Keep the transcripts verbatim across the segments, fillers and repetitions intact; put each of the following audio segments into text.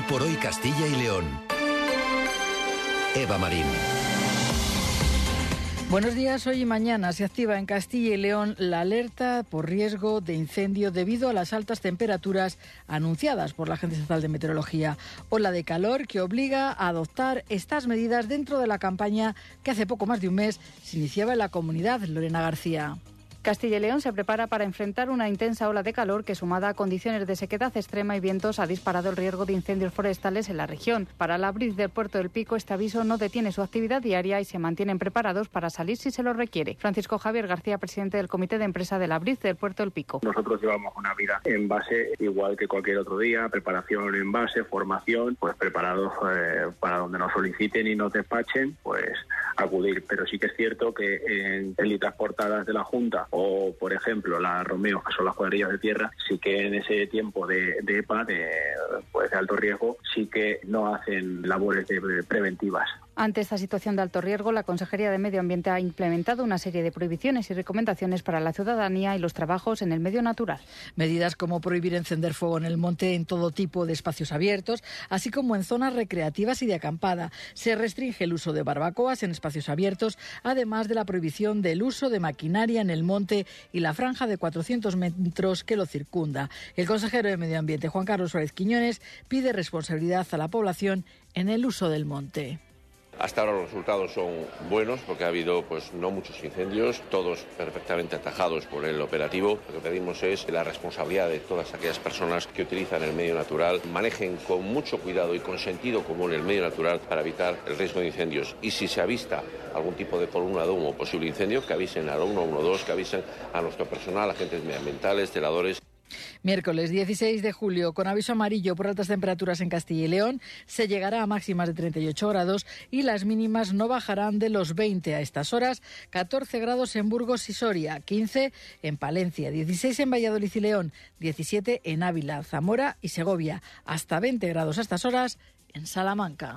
por hoy Castilla y León. Eva Marín. Buenos días. Hoy y mañana se activa en Castilla y León la alerta por riesgo de incendio debido a las altas temperaturas anunciadas por la Agencia Estatal de Meteorología. Ola de calor que obliga a adoptar estas medidas dentro de la campaña que hace poco más de un mes se iniciaba en la comunidad. Lorena García. Castilla y León se prepara para enfrentar una intensa ola de calor que, sumada a condiciones de sequedad extrema y vientos, ha disparado el riesgo de incendios forestales en la región. Para la Bridge del Puerto del Pico, este aviso no detiene su actividad diaria y se mantienen preparados para salir si se lo requiere. Francisco Javier García, presidente del Comité de Empresa de la Bridge del Puerto del Pico. Nosotros llevamos una vida en base igual que cualquier otro día, preparación en base, formación, pues preparados eh, para donde nos soliciten y nos despachen, pues acudir. Pero sí que es cierto que en, en litras portadas de la Junta o, por ejemplo, las Romeos, que son las cuadrillas de tierra, sí que en ese tiempo de, de E P A, de, pues de alto riesgo, sí que no hacen labores de, de preventivas. Ante esta situación de alto riesgo, la Consejería de Medio Ambiente ha implementado una serie de prohibiciones y recomendaciones para la ciudadanía y los trabajos en el medio natural. Medidas como prohibir encender fuego en el monte en todo tipo de espacios abiertos, así como en zonas recreativas y de acampada. Se restringe el uso de barbacoas en espacios abiertos, además de la prohibición del uso de maquinaria en el monte y la franja de cuatrocientos metros que lo circunda. El consejero de Medio Ambiente, Juan Carlos Suárez Quiñones, pide responsabilidad a la población en el uso del monte. Hasta ahora los resultados son buenos porque ha habido pues no muchos incendios, todos perfectamente atajados por el operativo. Lo que pedimos es la responsabilidad de todas aquellas personas que utilizan el medio natural, manejen con mucho cuidado y con sentido común el medio natural para evitar el riesgo de incendios. Y si se avista algún tipo de columna de humo o posible incendio, que avisen al uno uno dos, que avisen a nuestro personal, agentes medioambientales, celadores. Miércoles dieciséis de julio, con aviso amarillo por altas temperaturas en Castilla y León, se llegará a máximas de treinta y ocho grados y las mínimas no bajarán de los veinte a estas horas, catorce grados en Burgos y Soria, quince en Palencia, dieciséis en Valladolid y León, diecisiete en Ávila, Zamora y Segovia, hasta veinte grados a estas horas en Salamanca.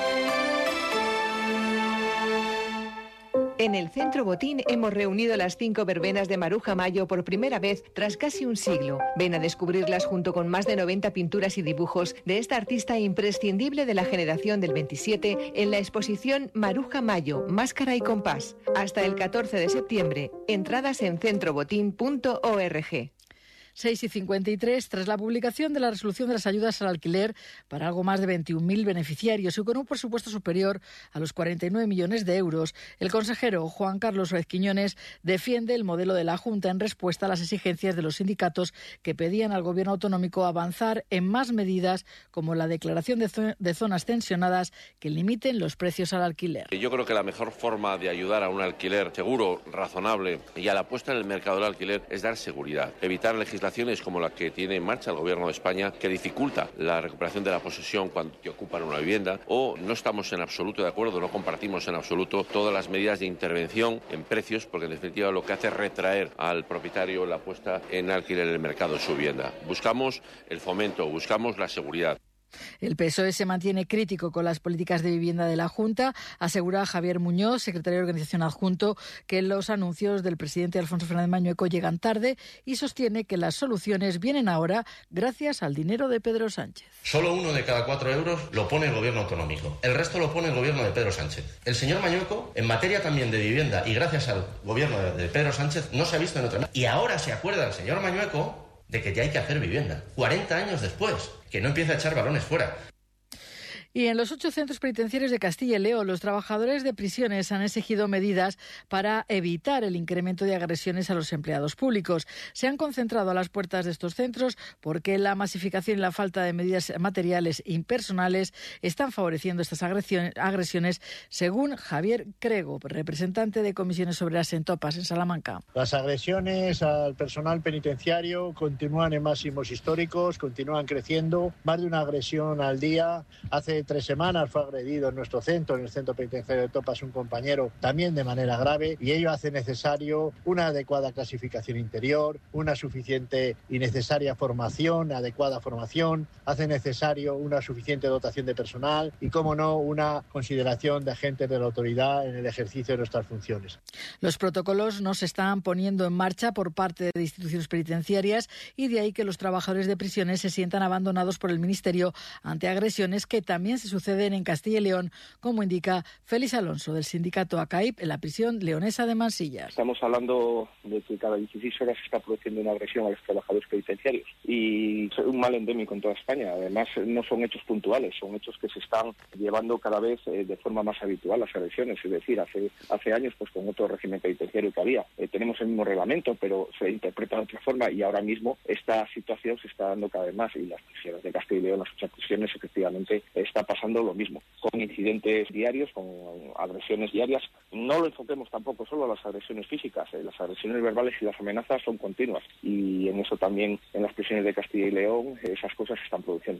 En el Centro Botín hemos reunido las cinco verbenas de Maruja Mayo por primera vez tras casi un siglo. Ven a descubrirlas junto con más de noventa pinturas y dibujos de esta artista imprescindible de la generación del veintisiete en la exposición Maruja Mayo, Máscara y Compás. Hasta el catorce de septiembre. Entradas en centrobotín punto org. seis y cincuenta y tres, tras la publicación de la resolución de las ayudas al alquiler para algo más de veintiún mil beneficiarios y con un presupuesto superior a los cuarenta y nueve millones de euros, el consejero Juan Carlos Suárez Quiñones defiende el modelo de la Junta en respuesta a las exigencias de los sindicatos que pedían al Gobierno autonómico avanzar en más medidas como la declaración de, zo- de zonas tensionadas que limiten los precios al alquiler. Yo creo que la mejor forma de ayudar a un alquiler seguro, razonable y a la puesta en el mercado del alquiler es dar seguridad, evitar legislación como la que tiene en marcha el Gobierno de España, que dificulta la recuperación de la posesión cuando te ocupan una vivienda, o no estamos en absoluto de acuerdo, no compartimos en absoluto todas las medidas de intervención en precios, porque en definitiva lo que hace es retraer al propietario la puesta en alquiler en el mercado de su vivienda. Buscamos el fomento, buscamos la seguridad. El P S O E se mantiene crítico con las políticas de vivienda de la Junta. Asegura Javier Muñoz, secretario de Organización adjunto, que los anuncios del presidente Alfonso Fernández Mañueco llegan tarde y sostiene que las soluciones vienen ahora gracias al dinero de Pedro Sánchez. Solo uno de cada cuatro euros lo pone el Gobierno autonómico. El resto lo pone el Gobierno de Pedro Sánchez. El señor Mañueco, en materia también de vivienda y gracias al Gobierno de Pedro Sánchez, no se ha visto en otra. Y ahora se acuerda el señor Mañueco de que ya hay que hacer vivienda. cuarenta años después. Que no empiece a echar balones fuera. Y en los ocho centros penitenciarios de Castilla y León, los trabajadores de prisiones han exigido medidas para evitar el incremento de agresiones a los empleados públicos. Se han concentrado a las puertas de estos centros porque la masificación y la falta de medidas materiales e impersonales están favoreciendo estas agresiones, según Javier Crego, representante de Comisiones Obreras en Topas, en Salamanca. Las agresiones al personal penitenciario continúan en máximos históricos, continúan creciendo, más de una agresión al día. Hace tres semanas fue agredido en nuestro centro, en el centro penitenciario de Topas, un compañero también de manera grave, y ello hace necesario una adecuada clasificación interior, una suficiente y necesaria formación, adecuada formación, hace necesario una suficiente dotación de personal y, cómo no, una consideración de agentes de la autoridad en el ejercicio de nuestras funciones. Los protocolos no se están poniendo en marcha por parte de instituciones penitenciarias y de ahí que los trabajadores de prisiones se sientan abandonados por el Ministerio ante agresiones que también se suceden en Castilla y León, como indica Félix Alonso del sindicato A C A I P en la prisión leonesa de Mansillas. Estamos hablando de que cada dieciséis horas se está produciendo una agresión a los trabajadores penitenciarios y es un mal endémico en toda España. Además, no son hechos puntuales, son hechos que se están llevando cada vez eh, de forma más habitual las agresiones. Es decir, hace hace años, pues con otro régimen penitenciario que había, eh, tenemos el mismo reglamento, pero se interpreta de otra forma y ahora mismo esta situación se está dando cada vez más y las prisiones de Castilla y León, las ocho prisiones, efectivamente está pasando lo mismo, con incidentes diarios, con agresiones diarias. No lo enfoquemos tampoco solo a las agresiones físicas, eh, las agresiones verbales y las amenazas son continuas y en eso también en las prisiones de Castilla y León eh, esas cosas se están produciendo.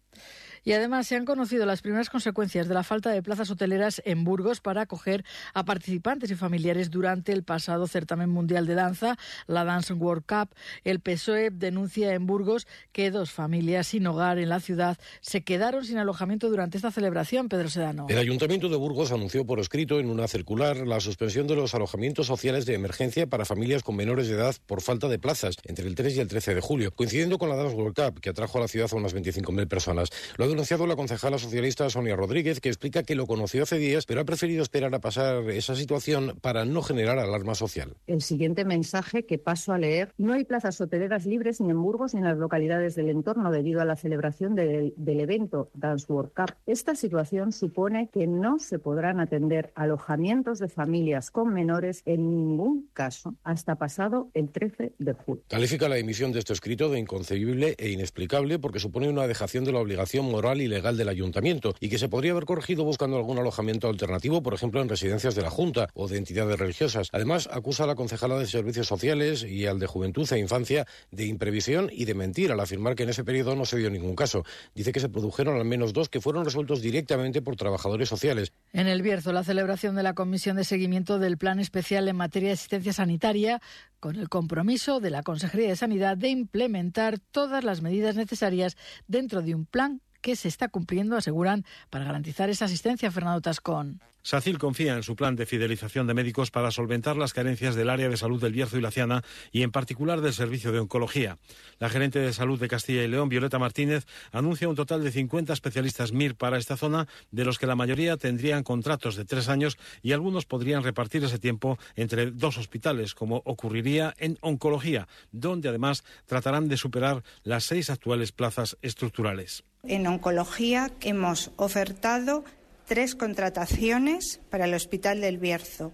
Y además se han conocido las primeras consecuencias de la falta de plazas hoteleras en Burgos para acoger a participantes y familiares durante el pasado certamen mundial de danza, la Dance World Cup. El P S O E denuncia en Burgos que dos familias sin hogar en la ciudad se quedaron sin alojamiento durante esta celebración. Pedro Sedano. El Ayuntamiento de Burgos anunció por escrito en una circular la suspensión de los alojamientos sociales de emergencia para familias con menores de edad por falta de plazas entre el tres y el trece de julio, coincidiendo con la Dance World Cup, que atrajo a la ciudad a unas veinticinco mil personas. Lo ha denunciado la concejala socialista Sonia Rodríguez, que explica que lo conoció hace días, pero ha preferido esperar a pasar esa situación para no generar alarma social. El siguiente mensaje que paso a leer: no hay plazas hoteleras libres ni en Burgos ni en las localidades del entorno debido a la celebración del, del evento Dance World Cup. Esta situación supone que no se podrán atender alojamientos de familias con menores en ningún caso hasta pasado el trece de julio. Califica la emisión de este escrito de inconcebible e inexplicable porque supone una dejación de la obligación moral y legal del Ayuntamiento y que se podría haber corregido buscando algún alojamiento alternativo, por ejemplo en residencias de la Junta o de entidades religiosas. Además, acusa a la concejala de Servicios Sociales y al de Juventud e Infancia de imprevisión y de mentir al afirmar que en ese periodo no se dio ningún caso. Dice que se produjeron al menos dos que fueron resueltos directamente por trabajadores sociales. En El Bierzo, la celebración de la Comisión de Seguimiento del Plan Especial en materia de asistencia sanitaria, con el compromiso de la Consejería de Sanidad de implementar todas las medidas necesarias dentro de un plan que se está cumpliendo, aseguran, para garantizar esa asistencia. Fernando Tascón. SACIL confía en su plan de fidelización de médicos para solventar las carencias del área de salud del Bierzo y Laciana y en particular del servicio de oncología. La gerente de salud de Castilla y León, Violeta Martínez, anuncia un total de cincuenta especialistas M I R para esta zona, de los que la mayoría tendrían contratos de tres años y algunos podrían repartir ese tiempo entre dos hospitales, como ocurriría en oncología, donde además tratarán de superar las seis actuales plazas estructurales. En oncología hemos ofertado tres contrataciones para el Hospital del Bierzo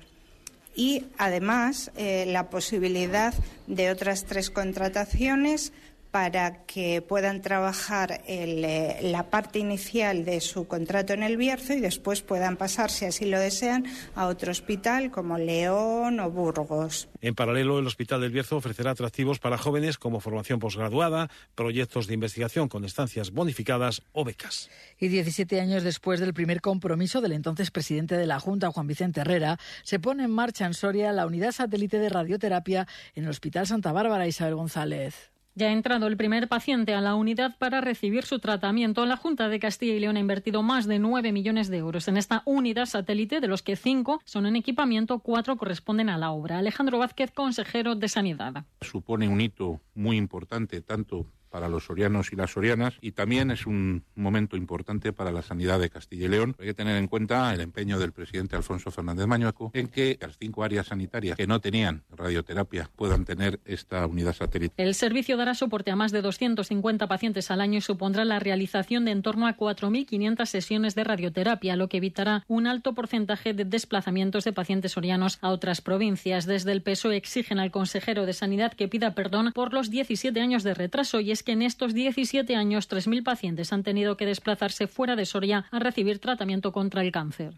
y además eh, la posibilidad de otras tres contrataciones para que puedan trabajar el, eh, la parte inicial de su contrato en el Bierzo y después puedan pasar, si así lo desean, a otro hospital como León o Burgos. En paralelo, el Hospital del Bierzo ofrecerá atractivos para jóvenes como formación posgraduada, proyectos de investigación con estancias bonificadas o becas. Y diecisiete años después del primer compromiso del entonces presidente de la Junta, Juan Vicente Herrera, se pone en marcha en Soria la unidad satélite de radioterapia en el Hospital Santa Bárbara. Isabel González. Ya ha entrado el primer paciente a la unidad para recibir su tratamiento. La Junta de Castilla y León ha invertido más de nueve millones de euros en esta unidad satélite, de los que cinco son en equipamiento, cuatro corresponden a la obra. Alejandro Vázquez, consejero de Sanidad. Supone un hito muy importante, tanto para los sorianos y las sorianas, y también es un momento importante para la sanidad de Castilla y León. Hay que tener en cuenta el empeño del presidente Alfonso Fernández Mañueco en que las cinco áreas sanitarias que no tenían radioterapia puedan tener esta unidad satélite. El servicio dará soporte a más de doscientos cincuenta pacientes al año y supondrá la realización de en torno a cuatro mil quinientas sesiones de radioterapia, lo que evitará un alto porcentaje de desplazamientos de pacientes sorianos a otras provincias. Desde el P S O E exigen al consejero de Sanidad que pida perdón por los diecisiete años de retraso, y es que en estos diecisiete años tres mil pacientes han tenido que desplazarse fuera de Soria a recibir tratamiento contra el cáncer.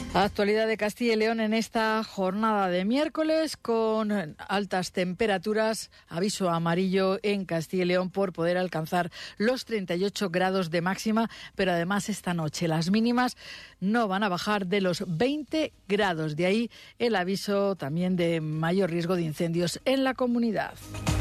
Actualidad de Castilla y León en esta jornada de miércoles con altas temperaturas, aviso amarillo en Castilla y León por poder alcanzar los treinta y ocho grados de máxima, pero además esta noche las mínimas no van a bajar de los veinte grados, de ahí el aviso también de mayor riesgo de incendios en la comunidad.